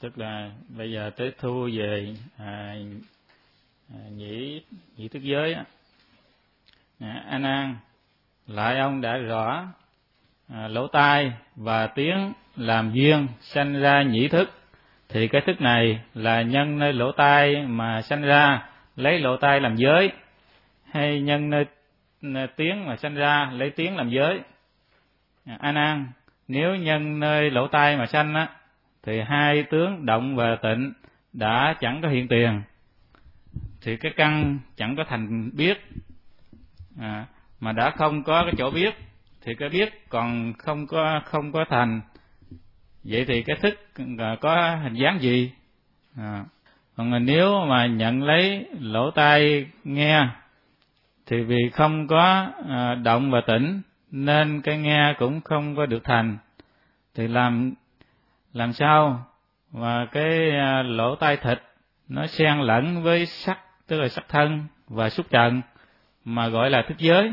Tức là bây giờ tới thu về nhĩ thức giới á. A Nan, lại ông đã rõ lỗ tai và tiếng làm duyên sanh ra nhĩ thức, thì cái thức này là nhân nơi lỗ tai mà sanh ra lấy lỗ tai làm giới, hay nhân nơi tiếng mà sanh ra lấy tiếng làm giới? A Nan, nếu nhân nơi lỗ tai mà sanh á, thì hai tướng động và tịnh đã chẳng có hiện tiền, thì cái căn chẳng có thành biết, mà đã không có cái chỗ biết, thì cái biết còn không có thành. Vậy thì cái thức có hình dáng gì? Còn nếu mà nhận lấy lỗ tai nghe, thì vì không có động và tĩnh nên cái nghe cũng không có được thành. Thì làm sao mà cái lỗ tai thịt nó xen lẫn với sắc, tức là sắc thân và xúc trần, mà gọi là thức giới?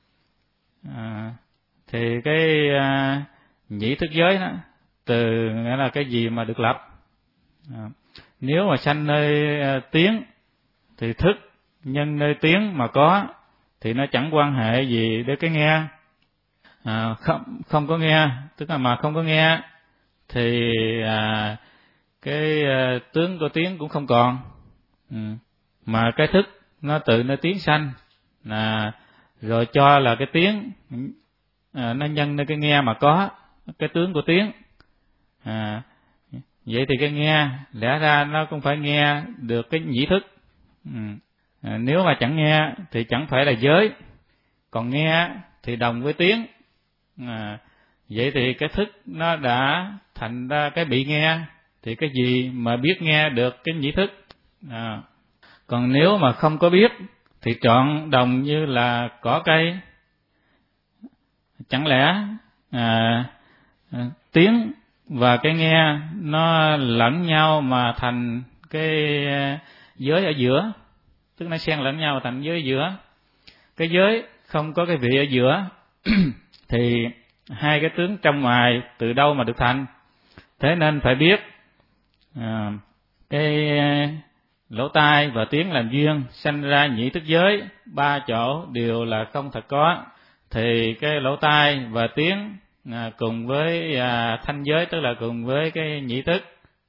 Thì cái nhĩ thức giới đó, từ nghĩa là cái gì mà được lập? Nếu mà sanh nơi tiếng, thì thức nhân nơi tiếng mà có, thì nó chẳng quan hệ gì đến cái nghe. Không có nghe, tức là mà không có nghe, thì cái tướng của tiếng cũng không còn. Mà cái thức nó từ nơi tiếng sanh, rồi cho là cái tiếng nó nhân nơi cái nghe mà có cái tướng của tiếng. Vậy thì cái nghe lẽ ra nó cũng phải nghe được cái nhĩ thức. Nếu mà chẳng nghe thì chẳng phải là giới, còn nghe thì đồng với tiếng. Vậy thì cái thức nó đã thành ra cái bị nghe, thì cái gì mà biết nghe được cái nhĩ thức? Còn nếu mà không có biết thì trọn đồng như là cỏ cây. Chẳng lẽ tiếng và cái nghe nó lẫn nhau mà thành cái giới ở giữa, tức nó xen lẫn nhau thành giới ở giữa. Cái giới không có cái vị ở giữa thì hai cái tướng trong ngoài từ đâu mà được thành? Thế nên phải biết cái lỗ tai và tiếng làm duyên sanh ra nhĩ thức giới, ba chỗ đều là không thật có. Thì cái lỗ tai và tiếng cùng với thanh giới, tức là cùng với cái nhĩ thức,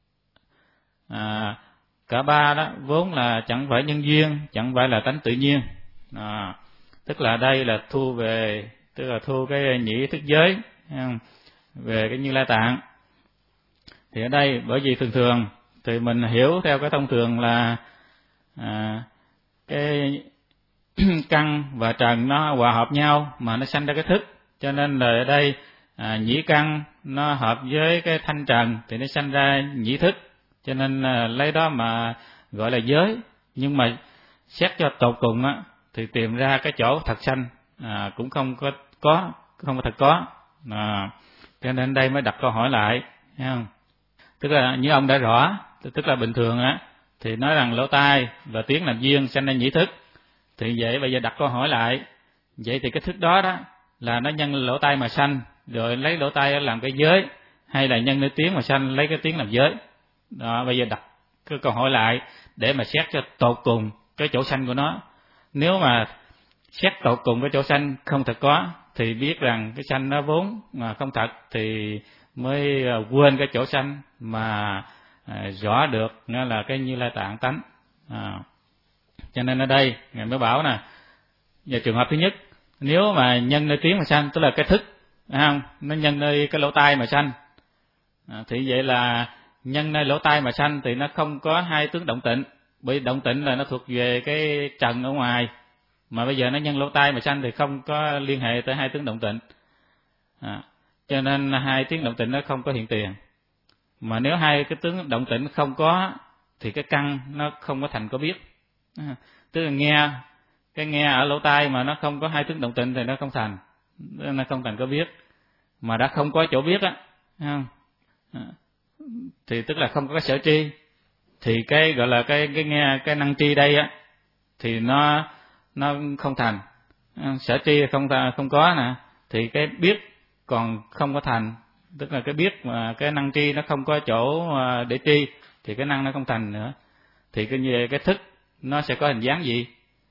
cả ba đó vốn là chẳng phải nhân duyên, chẳng phải là tánh tự nhiên. Tức là đây là thu về, tức là thu cái nhĩ thức giới về cái Như Lai Tạng. Thì ở đây bởi vì thường thì mình hiểu theo cái thông thường là cái căn và trần nó hòa hợp nhau mà nó sanh ra cái thức, cho nên là ở đây nhĩ căn nó hợp với cái thanh trần thì nó sanh ra nhĩ thức, cho nên lấy đó mà gọi là giới. Nhưng mà xét cho tột cùng á, thì tìm ra cái chỗ thật sanh cũng không có thật có. Cho nên đây mới đặt câu hỏi lại, thấy không? Tức là như ông đã rõ, tức là bình thường á thì nói rằng lỗ tai và tiếng làm duyên sanh ra nhĩ thức. Thì vậy bây giờ đặt câu hỏi lại, vậy thì cái thức đó là nó nhân lỗ tai mà sanh, rồi lấy lỗ tai làm cái giới, hay là nhân nơi tiếng mà sanh lấy cái tiếng làm giới? Đó, bây giờ đặt cái câu hỏi lại để mà xét cho tột cùng cái chỗ sanh của nó. Nếu mà xét tột cùng cái chỗ sanh không thật có, thì biết rằng cái sanh nó vốn mà không thật, thì mới quên cái chỗ sanh mà rõ được nó là cái Như Lai Tạng tánh. Cho nên ở đây Ngài mới bảo nè, về trường hợp thứ nhất, nếu mà nhân nơi tiếng mà sanh, tức là cái thức, không? Nó nhân nơi cái lỗ tai mà sanh, thì vậy là nhân nơi lỗ tai mà sanh thì nó không có hai tướng động tịnh, bởi động tịnh là nó thuộc về cái trần ở ngoài, mà bây giờ nó nhân lỗ tai mà sanh thì không có liên hệ tới hai tướng động tịnh. Cho nên hai tiếng động tịnh nó không có hiện tiền. Mà nếu hai cái tướng động tịnh không có thì cái căn nó không có thành có biết. Tức là cái nghe ở lỗ tai mà nó không có hai tướng động tịnh thì nó không thành có biết. Mà đã không có chỗ biết á, không? Thì tức là không có cái sở tri, thì cái gọi là cái nghe, cái năng tri đây á, thì nó không thành. Sở tri không có nè, thì cái biết còn không có thành. tức là cái biết mà cái năng tri nó không có chỗ để tri thì cái năng nó không thành nữa. Thì cái thức nó sẽ có hình dáng gì?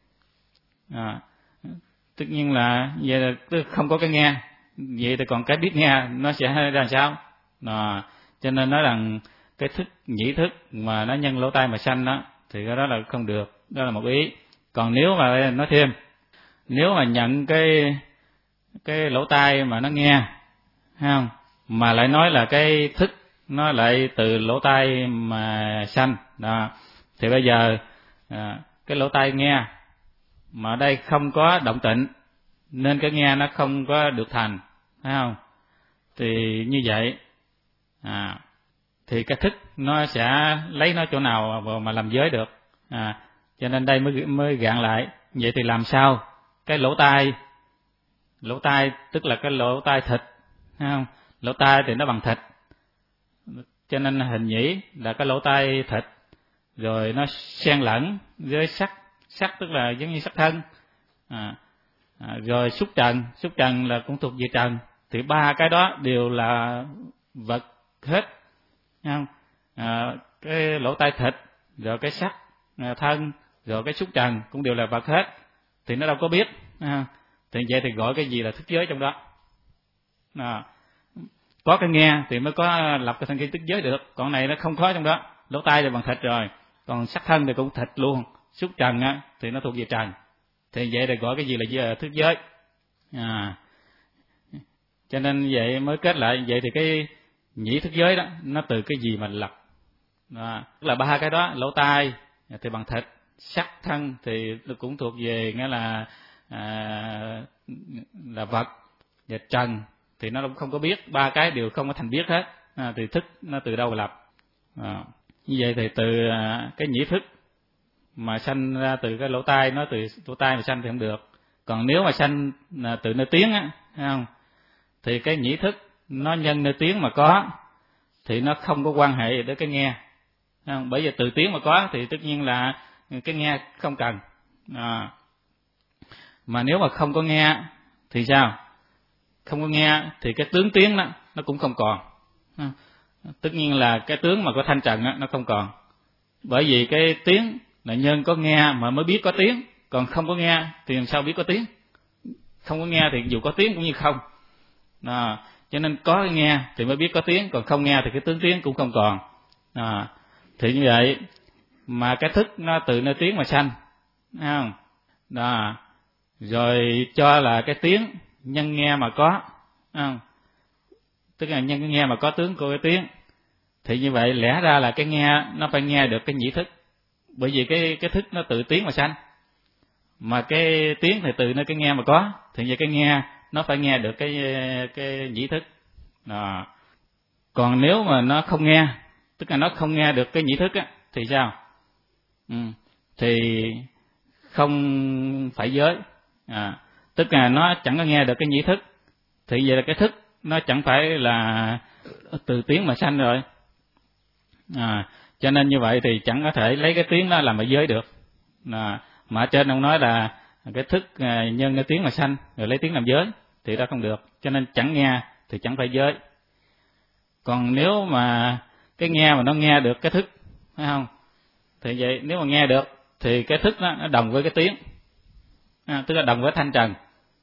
Tất nhiên là vậy là không có cái nghe, vậy thì còn cái biết nghe nó sẽ ra sao? Cho nên nói rằng cái thức nhĩ thức mà nó nhân lỗ tai mà sanh đó thì cái đó là không được, đó là một ý. Còn nếu mà nói thêm, nếu mà nhận cái lỗ tai mà nó nghe, thấy không? Mà lại nói là cái thức nó lại từ lỗ tai mà sanh đó, thì bây giờ cái lỗ tai nghe mà ở đây không có động tịnh nên cái nghe nó không có được thành, thấy không? Thì như vậy thì cái thức nó sẽ lấy nó chỗ nào mà làm giới được? Cho nên đây mới gạn lại. Vậy thì làm sao cái lỗ tai tức là cái lỗ tai thịt, thấy không? Lỗ tai thì nó bằng thịt, cho nên hình nhĩ là cái lỗ tai thịt, rồi nó xen lẫn với sắc tức là giống như sắc thân, rồi xúc trần là cũng thuộc về trần. Thì ba cái đó đều là vật hết, thấy không? Cái lỗ tai thịt, rồi cái sắc thân, rồi cái xúc trần cũng đều là vật hết, thì nó đâu có biết. Thì vậy thì gọi cái gì là thức giới trong đó? Có cái nghe thì mới có lập cái thân kiến thức giới được, còn này nó không có trong đó. Lỗ tai thì bằng thịt rồi, còn sắc thân thì cũng thịt luôn, xúc trần thì nó thuộc về trần, thì vậy thì gọi cái gì là thức giới? Cho nên vậy mới kết lại, vậy thì cái nhĩ thức giới đó nó từ cái gì mà lập? Tức là ba cái đó, lỗ tai thì bằng thịt, sắc thân thì cũng thuộc về nghĩa là vật, và trần thì nó không có biết, ba cái đều không có thành biết hết. Thì thức nó từ đâu mà lập? Như vậy thì từ cái nhĩ thức mà sanh ra từ cái lỗ tai, nó từ lỗ tai mà sanh thì không được. Còn nếu mà sanh từ nơi tiếng thấy không? Thì cái nhĩ thức nó nhân nơi tiếng mà có thì nó không có quan hệ đến cái nghe, thấy không? Bởi vì từ tiếng mà có thì tất nhiên là cái nghe không cần. Mà nếu mà không có nghe thì sao? Không có nghe thì cái tướng tiếng đó nó cũng không còn. Tất nhiên là cái tướng mà có thanh trần nó không còn. Bởi vì cái tiếng là nhân có nghe mà mới biết có tiếng, còn không có nghe thì làm sao biết có tiếng? Không có nghe thì dù có tiếng cũng như không. Cho nên có cái nghe thì mới biết có tiếng, còn không nghe thì cái tướng tiếng cũng không còn. Thì như vậy mà cái thức nó từ nơi tiếng mà sanh, thấy không? Rồi cho là cái tiếng nhân nghe mà có, không? Tức là nhân cái nghe mà có tướng của cái tiếng, thì như vậy lẽ ra là cái nghe nó phải nghe được cái nhĩ thức, bởi vì cái thức nó từ tiếng mà sanh, mà cái tiếng thì từ nơi cái nghe mà có, thì vậy cái nghe nó phải nghe được cái nhĩ thức. Còn nếu mà nó không nghe, tức là nó không nghe được cái nhĩ thức thì sao? Thì không phải giới. Tức là nó chẳng có nghe được cái nhĩ thức, thì vậy là cái thức nó chẳng phải là từ tiếng mà sanh rồi. Cho nên như vậy thì chẳng có thể lấy cái tiếng đó làm cái giới được. Mà ở trên ông nói là cái thức nhân cái tiếng mà sanh, rồi lấy tiếng làm giới, thì đó không được. Cho nên chẳng nghe thì chẳng phải giới. Còn nếu mà cái nghe mà nó nghe được cái thức, phải không? Thì vậy nếu mà nghe được thì cái thức nó đồng với cái tiếng, tức là đồng với thanh trần.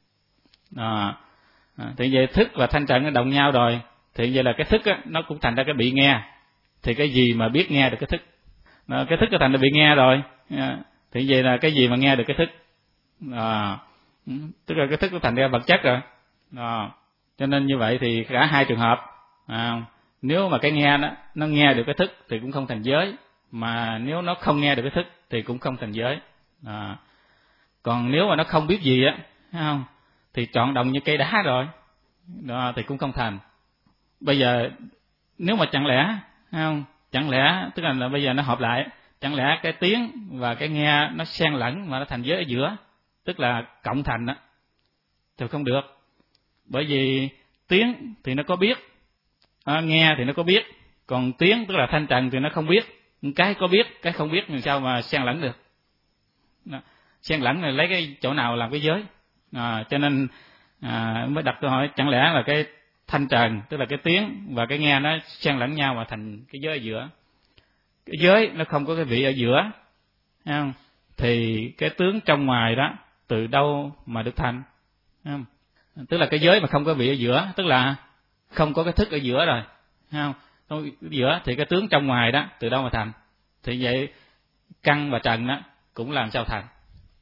Thì vậy thức và thanh trần nó đồng nhau rồi, thì vậy là cái thức nó cũng thành ra cái bị nghe. Thì cái gì mà biết nghe được cái thức? Cái thức nó thành ra bị nghe rồi, thì vậy là cái gì mà nghe được cái thức? Tức là cái thức nó thành ra vật chất rồi. Cho nên như vậy thì cả hai trường hợp, nếu mà cái nghe nó nghe được cái thức thì cũng không thành giới, mà nếu nó không nghe được cái thức thì cũng không thành giới. Còn nếu mà nó không biết gì thấy không, thì chọn đồng như cây đá rồi, thì cũng không thành. Bây giờ nếu mà chẳng lẽ, thấy không, chẳng lẽ tức là bây giờ nó hợp lại, chẳng lẽ cái tiếng và cái nghe nó xen lẫn mà nó thành giới ở giữa, tức là cộng thành thì không được. Bởi vì tiếng thì nó có biết, nghe thì nó có biết, còn tiếng tức là thanh trần thì nó không biết. Cái có biết, cái không biết làm sao mà xen lẫn được? Xen lẫn là lấy cái chỗ nào làm cái giới? Cho nên mới đặt câu hỏi, chẳng lẽ là cái thanh trần, tức là cái tiếng và cái nghe nó xen lẫn nhau mà thành cái giới ở giữa. Cái giới nó không có cái vị ở giữa, thấy không? Thì cái tướng trong ngoài đó từ đâu mà được thành, thấy không? Tức là cái giới mà không có vị ở giữa, tức là không có cái thức ở giữa rồi, thấy không? Không ở giữa thì cái tướng trong ngoài đó từ đâu mà thành? Thì vậy căn và trần đó cũng làm sao thành?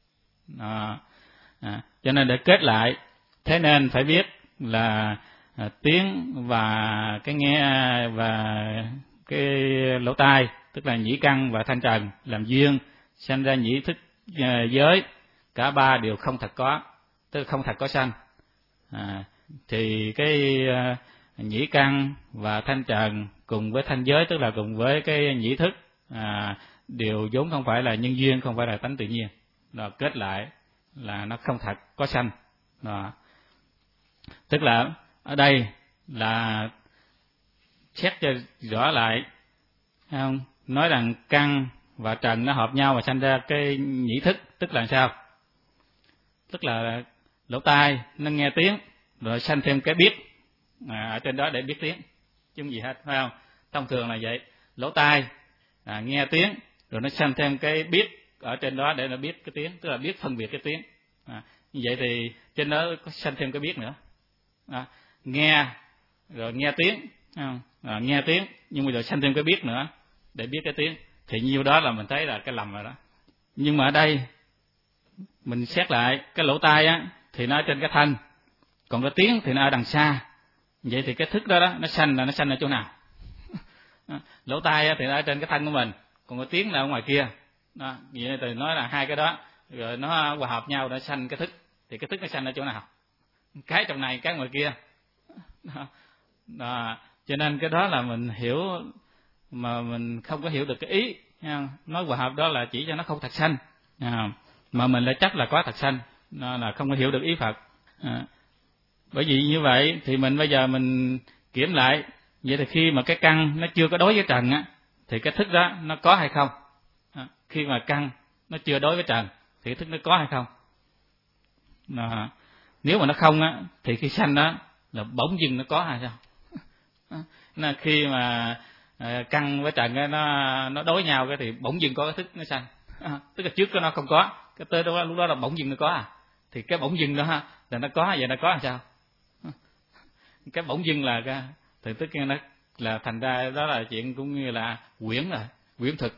Cho nên để kết lại, thế nên phải biết là tiếng và cái nghe và cái lỗ tai, tức là nhĩ căn và thanh trần làm duyên sanh ra nhĩ thức giới, cả ba đều không thật có, tức là không thật có sanh. Thì cái nhĩ căn và thanh trần cùng với thanh giới, tức là cùng với cái nhĩ thức, đều vốn không phải là nhân duyên, không phải là tánh tự nhiên. Rồi kết lại là nó không thật có sanh. Đó. Tức là ở đây là xét cho rõ lại, không? Nói rằng căn và trần nó hợp nhau và sanh ra cái nhĩ thức, tức là sao? Tức là lỗ tai nó nghe tiếng rồi sanh thêm cái biết ở trên đó để biết tiếng, chứ không gì hết, phải không? Thông thường là vậy, lỗ tai nghe tiếng rồi nó sanh thêm cái biết ở trên đó để nó biết cái tiếng, tức là biết phân biệt cái tiếng. Như vậy thì trên đó có sanh thêm cái biết nữa. Nghe rồi nghe tiếng, nghe tiếng nhưng mà rồi sanh thêm cái biết nữa để biết cái tiếng, thì nhiêu đó là mình thấy là cái lầm rồi đó. Nhưng mà ở đây mình xét lại, cái lỗ tai á thì nó ở trên cái thân, còn cái tiếng thì nó ở đằng xa. Vậy thì cái thức đó nó sanh là nó sanh ở chỗ nào? Lỗ tai thì nó ở trên cái thân của mình, còn cái tiếng là ở ngoài kia. Vậy thì nói là hai cái đó rồi nó hòa hợp nhau để sanh cái thức, thì cái thức nó sanh ở chỗ nào? Cái trong này, cái ngoài kia. Cho nên cái đó là mình hiểu mà mình không có hiểu được cái ý. Nói hòa hợp đó là chỉ cho nó không thật sanh, mà mình lại chắc là có thật sanh, là không có hiểu được ý Phật. Bởi vì như vậy thì mình bây giờ mình kiểm lại, vậy thì khi mà cái căn nó chưa có đối với trần á, thì cái thức đó nó có hay không? Khi mà căn nó chưa đối với trần thì cái thức nó có hay không? Nếu mà nó không á, thì khi sanh đó là bỗng dưng nó có hay sao? Là khi mà căn với trần nó đối nhau cái thì bỗng dưng có cái thức nó sanh. Tức là trước nó không có, cái tới đó lúc đó là bỗng dưng nó có thì cái bỗng dưng đó là nó có, vậy nó có làm sao? Cái bỗng dưng là cái thì tức nó là thành ra đó là chuyện cũng như là quyển rồi, quyển thực,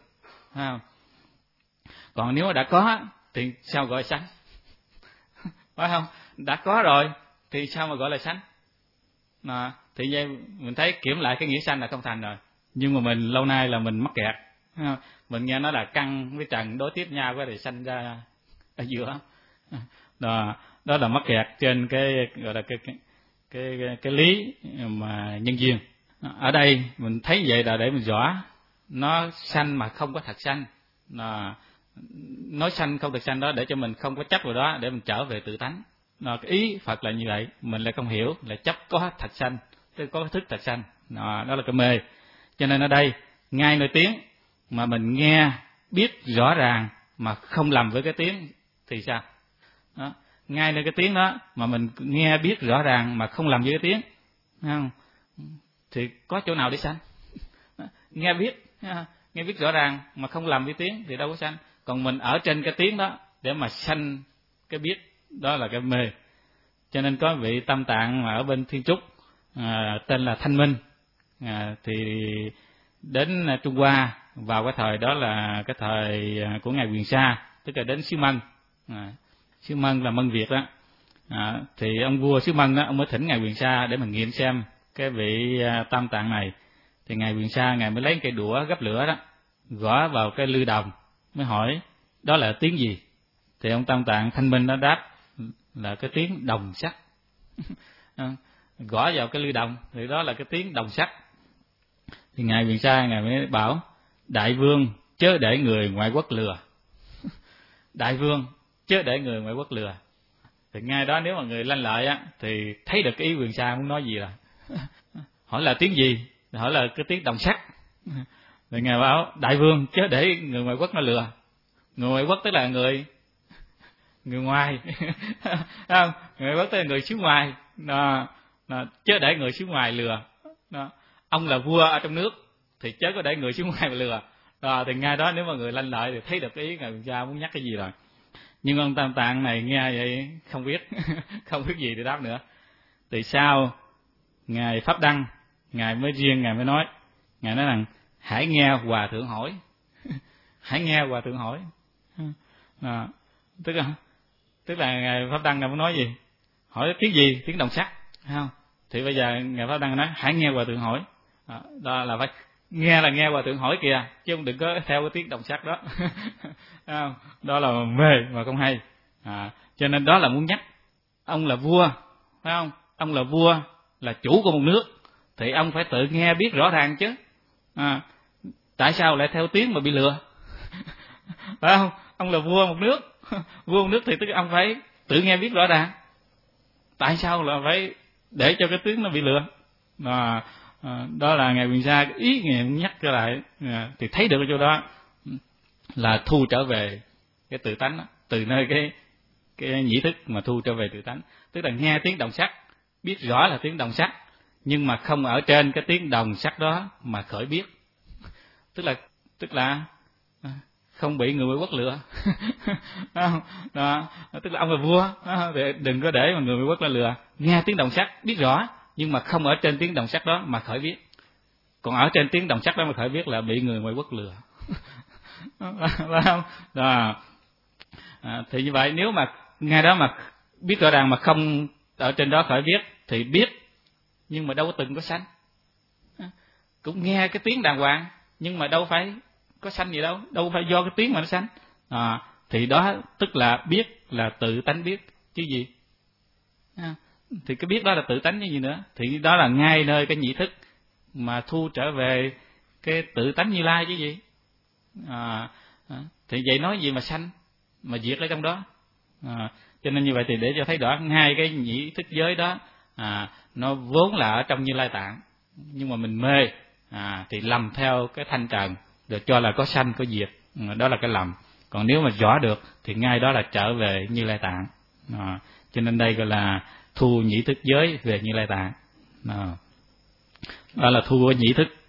còn nếu mà đã có thì sao gọi sanh? Phải không? Đã có rồi thì sao mà gọi là sanh? Thì vậy mình thấy kiểm lại cái nghĩa sanh là không thành rồi. Nhưng mà mình lâu nay là mình mắc kẹt, mình nghe nói là căn với trần đối tiếp nhau cái thì sanh ra ở giữa. Đó là mắc kẹt trên cái gọi là cái lý mà nhân duyên. Ở đây mình thấy vậy là để mình rõ nó sanh mà không có thật sanh. Nói sanh không thật sanh đó để cho mình không có chấp vào đó, để mình trở về tự tánh. Cái ý Phật là như vậy, mình lại không hiểu, là chấp có thật sanh, tức có thức thật sanh. Đó là cái mê. Cho nên ở đây ngay nơi tiếng mà mình nghe biết rõ ràng mà không lầm với cái tiếng thì sao? Ngay nơi cái tiếng đó mà mình nghe biết rõ ràng mà không lầm với cái tiếng, không? Thì có chỗ nào để sanh? Nghe biết rõ ràng mà không lầm với tiếng thì đâu có sanh. Còn mình ở trên cái tiếng đó để mà sanh cái biết, đó là cái mê. Cho nên có vị Tâm Tạng mà ở bên Thiên Trúc tên là Thanh Minh, thì đến Trung Hoa vào cái thời đó là cái thời của ngài Quyền Sa, tức là đến xứ Mân. Xứ Mân là Mân Việt đó. Thì ông vua xứ Mân đó, ông mới thỉnh ngài Quyền Sa để mà nghiệm xem cái vị Tam Tạng này. Thì ngài Quyền Sa ngài mới lấy cây đũa gấp lửa đó gõ vào cái lư đồng, mới hỏi đó là tiếng gì? Thì ông Tam Tạng Thanh Minh nó đáp là cái tiếng đồng sắt. Gõ vào cái lư đồng thì đó là cái tiếng đồng sắt. Thì ngài Quyền Sa ngài mới bảo đại vương chớ để người ngoại quốc lừa. Đại vương chớ để người ngoại quốc lừa. Thì ngay đó nếu mà người lanh lợi á thì thấy được cái ý Quyền Sa muốn nói gì rồi. Hỏi là tiếng gì? Hỏi là cái tiếng đồng sắt. Thì ngài bảo đại vương chớ để người ngoại quốc nó lừa. Người ngoại quốc tức là người ngoài. Không? Người ngoại quốc tức là người xứ ngoài. chớ để người xuống ngoài lừa. Ông là vua ở trong nước thì chớ có để người xuống ngoài mà lừa. Thì ngay đó nếu mà người lanh lợi thì thấy được ý Ngài Hoàng Sa muốn nhắc cái gì rồi. Nhưng ông Tam Tạng này nghe vậy không biết không biết gì để đáp nữa. Thì sau Ngài Pháp Đăng, Ngài mới nói rằng hãy nghe Hòa Thượng hỏi. Hãy nghe Hòa Thượng hỏi. Tức là Ngài Pháp Đăng Ngài muốn nói gì? Hỏi tiếng gì? Tiếng đồng sắc, không? Thì bây giờ Ngài Pháp Đăng nói hãy nghe Hòa Thượng hỏi. Đó là phải nghe Hòa Thượng hỏi kìa, chứ không đừng có theo cái tiếng đồng sắc đó. Đó là mê mà không hay. Cho nên đó là muốn nhắc ông là vua, phải không? Ông là vua, là chủ của một nước thì ông phải tự nghe biết rõ ràng chứ. Tại sao lại theo tiếng mà bị lừa? Phải không? Ông là vua một nước, vua một nước thì tức ông phải tự nghe biết rõ ràng. Tại sao là phải để cho cái tiếng nó bị lừa? Đó là Ngài Quyền Sa ý Ngài nhắc trở lại, thì thấy được ở chỗ đó là thu trở về cái tự tánh đó, từ nơi cái nhĩ thức mà thu trở về tự tánh. Tức là nghe tiếng đồng sắc, biết rõ là tiếng đồng sắc, nhưng mà không ở trên cái tiếng đồng sắc đó mà khởi biết. Tức là không bị người Quốc lừa. Đó, tức là ông là vua, thì đừng có để mà người Quốc lừa. Nghe tiếng đồng sắc biết rõ, nhưng mà không ở trên tiếng đồng sắc đó mà khởi biết. Còn ở trên tiếng đồng sắc đó mà khởi biết là bị người ngoại quốc lừa. Phải không? Thì như vậy nếu mà ngay đó mà biết rõ ràng mà không ở trên đó khởi biết thì biết, nhưng mà đâu có từng có sanh. Cũng nghe cái tiếng đàng hoàng, nhưng mà đâu phải có sanh gì đâu phải do cái tiếng mà nó sanh. Thì đó tức là biết là tự tánh biết chứ gì. Thì cái biết đó là tự tánh như gì nữa. Thì đó là ngay nơi cái nhị thức mà thu trở về cái tự tánh Như Lai chứ gì. Thì vậy nói gì mà sanh mà diệt ở trong đó. Cho nên như vậy thì để cho thấy rõ ngay cái nhị thức giới đó nó vốn là ở trong Như Lai Tạng, nhưng mà mình mê thì lầm theo cái thanh trần, được cho là có sanh có diệt, đó là cái lầm. Còn nếu mà rõ được thì ngay đó là trở về Như Lai Tạng. Cho nên đây gọi là thu nhị thức giới về Như Lai Tạng. Đó là thu nhị thức